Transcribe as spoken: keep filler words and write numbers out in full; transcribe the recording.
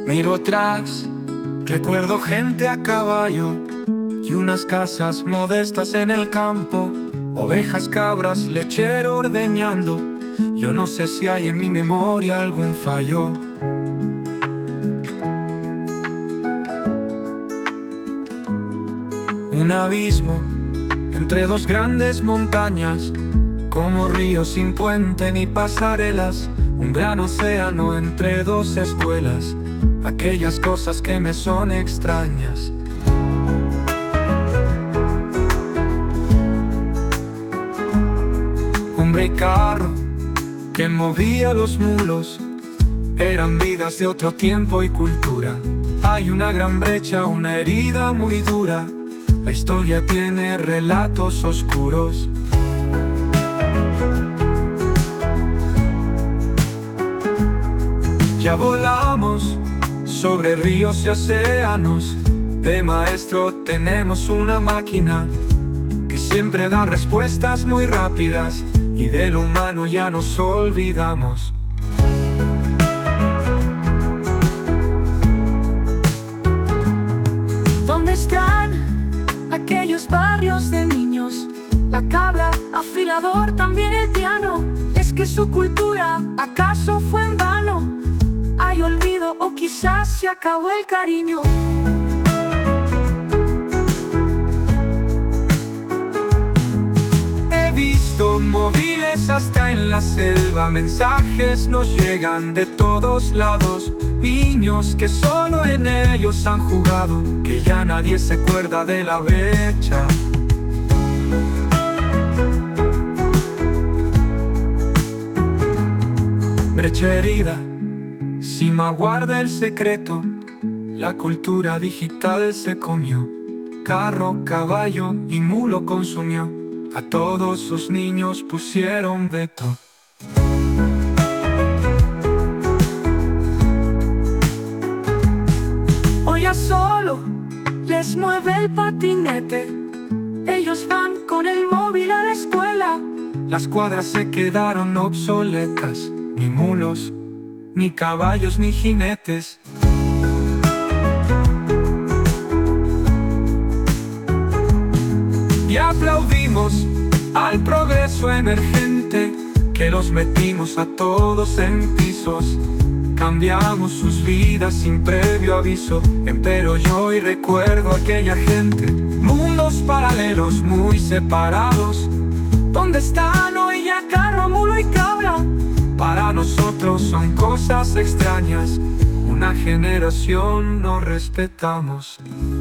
Miro atrás, recuerdo gente a caballo y unas casas modestas en el campo, ovejas, cabras, lechero ordeñando. Yo no sé si hay en mi memoria algún fallo. Un abismo entre dos grandes montañas, como ríos sin puente ni pasarelas. Un gran océano entre dos escuelas, aquellas cosas que me son extrañas. Hombre y carro que movía los mulos, eran vidas de otro tiempo y cultura. Hay una gran brecha, una herida muy dura. La historia tiene relatos oscuros. Ya volamos sobre ríos y océanos. De maestro tenemos una máquina que siempre da respuestas muy rápidas, y del humano ya nos olvidamos. ¿Dónde están aquellos barrios de niños? La cabra, afilador, también el piano. ¿Es que su cultura acaso fue en vano? ¿Hay olvido o quizás se acabó el cariño? He visto móviles hasta en la selva, mensajes nos llegan de todos lados. Niños que solo en ellos han jugado, que ya nadie se acuerda de la brecha. Brecha herida, Cima guarda el secreto, la cultura digital se comió. Carro, caballo y mulo consumió, a todos sus niños pusieron veto. Hoy ya solo les mueve el patinete, ellos van con el móvil a la escuela. Las cuadras se quedaron obsoletas, ni mulos, ni caballos, ni jinetes. Y aplaudimos al progreso emergente, que los metimos a todos en pisos. Cambiamos sus vidas sin previo aviso, empero yo hoy recuerdo a aquella gente. Mundos paralelos muy separados, ¿dónde están hoy ya carro, mulo y cabra? Para nosotros son cosas extrañas, una generación no respetamos.